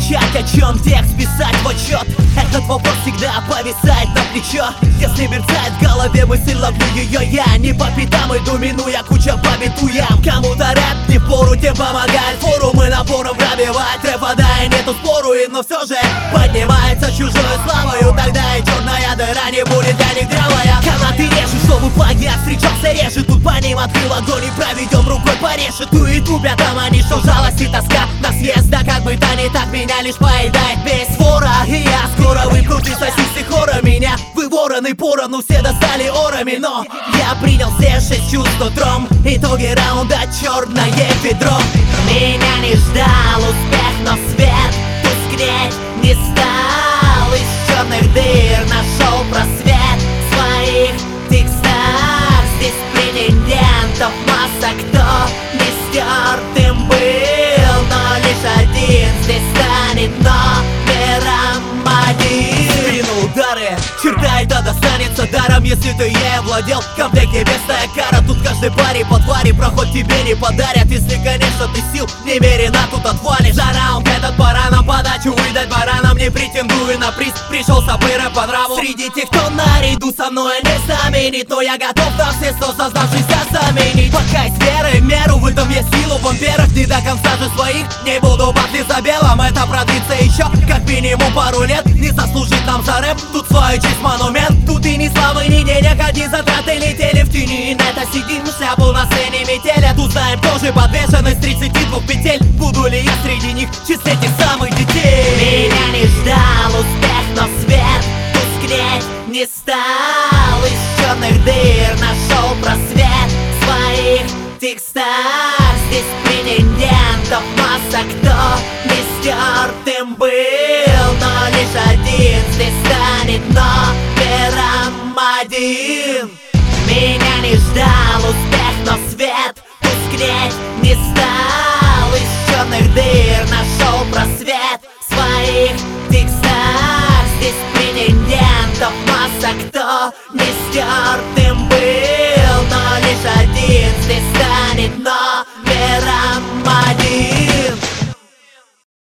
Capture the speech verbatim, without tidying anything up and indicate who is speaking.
Speaker 1: начать, о чем текст писать в отчет? Этот вопрос всегда повисает на плечо. Если мерцает в голове мысль, ловлю ее я. Не по пятам иду, минуя куча по битуям. Кому-то рэп не впору, тем помогает форумы напором пробивать. Рэпа, да, и нету спору, и, но все же поднимается чужой славою. Тогда и черная дыра не будет для них древая. Канаты режут, чтобы плагиат встречался реже. Тут по ним открыл огонь и проведем рукой по решету. И тупят там они, что жалость и тоска на съезд. Да как бы то ни так, меня лишь поедает без фора. И я скоро выпрут из сосисы хора. Меня вы вороны поровну все достали орами. Но я принял все шесть чувств утром. Итоги раунда черное ведро. Меня не ждал успех, но свет тускнеть не стал. Из черных дыр нашел просвет в своих текстах. Здесь претендентов масса, кто не стертым был. Но лишь один здесь станет номером один. Спину удары, черта это достанется даром, если ты ей владел. Комплект небесная кара, тут каждой паре по твари. Проход тебе не подарят, если, конечно, ты сил немерено тут отвалишь. За раунд этот пора нам подачу выдать баранам. Не претендую на приз, пришел сапыра по нраву. Среди тех, кто наряду со мной не заменит, но я готов на все сто создавшихся заменить. Пока есть веры в меру, в этом есть силу вампиров. Не до конца же своих, не буду батли за белым. Это продлится еще как минимум пару лет. Не заслужит нам за рэп, тут свою честь монумент. Тут и ни славы, ни денег, одни затраты летели в тени. Это сидим, шляпу на сцене метели. Тут знаем тоже подвешенный с тридцати двух петель. Буду ли я среди них в числе тех самых детей? Меня не ждал успех, но свет тускнеть не стал. Из черных дыр нашел просвет в своих текстах. Здесь претендентов масса, кто не стертым был. Но лишь один здесь станет номером один. Меня не ждал успех, но свет тускнеть не стал. Из черных дыр нашел просвет в своих текстах. Здесь претендентов масса, кто не стертым был. Но лишь один здесь станет номером один.